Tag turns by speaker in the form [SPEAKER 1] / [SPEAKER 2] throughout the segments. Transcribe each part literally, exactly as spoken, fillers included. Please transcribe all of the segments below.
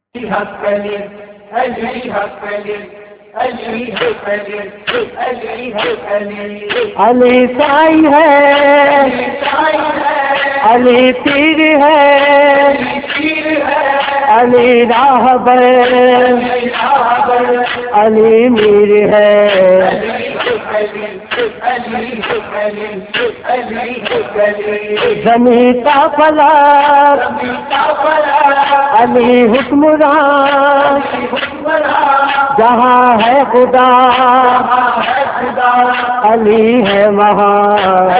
[SPEAKER 1] حق علی علی حق علی علی حق علی علی حق علی
[SPEAKER 2] علی سائی ہے علی پیر ہے علی راہبر علی میر ہے زمین کا فلک علی حکمران جہاں ہے خدا علی ہے وہاں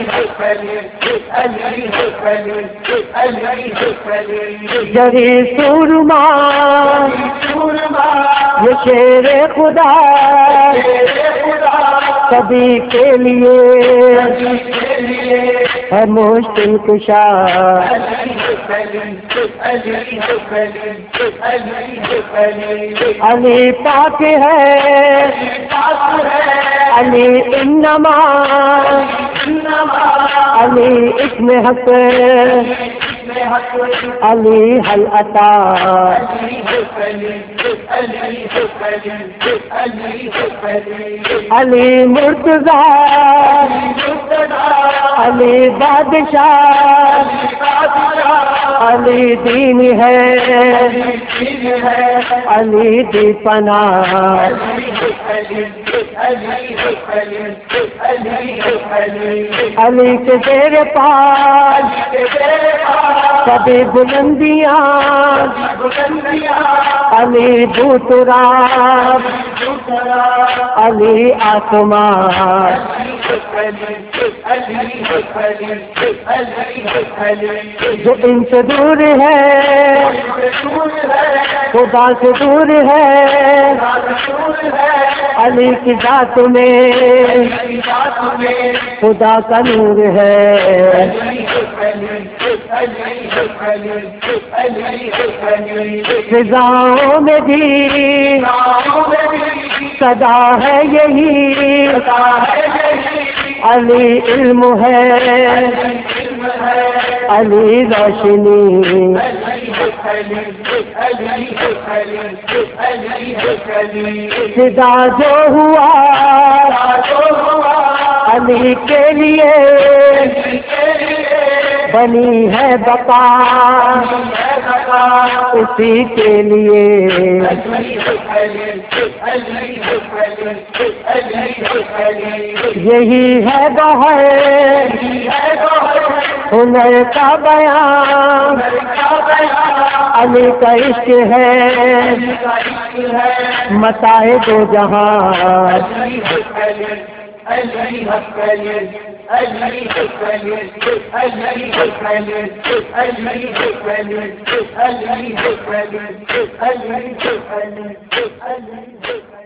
[SPEAKER 2] جری سورما یہ شیر خدا سبھی کے لیے ہے مشکل کشا علی پاک ہے علی انما علی اسم حق علی حل عطا علی مرتضی علی بادشاہ علی دین ہے علی دی پناہ علی کے زیر پاس سبھی بلندیاں علی بوتراب علی آسمان جو ان سے دور ہے خدا سے دور ہے علی کی ذات میں خدا کا نور ہے فضاؤں میں بھی صدا ہے یہی علی علم ہے علی روشنی فدا جو ہوا علی کے لیے بنی ہے بقا اسی کے لیے یہی ہے گوہر ہنر کا بیان علی کا عشق ہے متاع دو جہاں
[SPEAKER 1] علی حق علی علی حق علی علی حق علی علی حق علی علی حق علی علی حق علی علی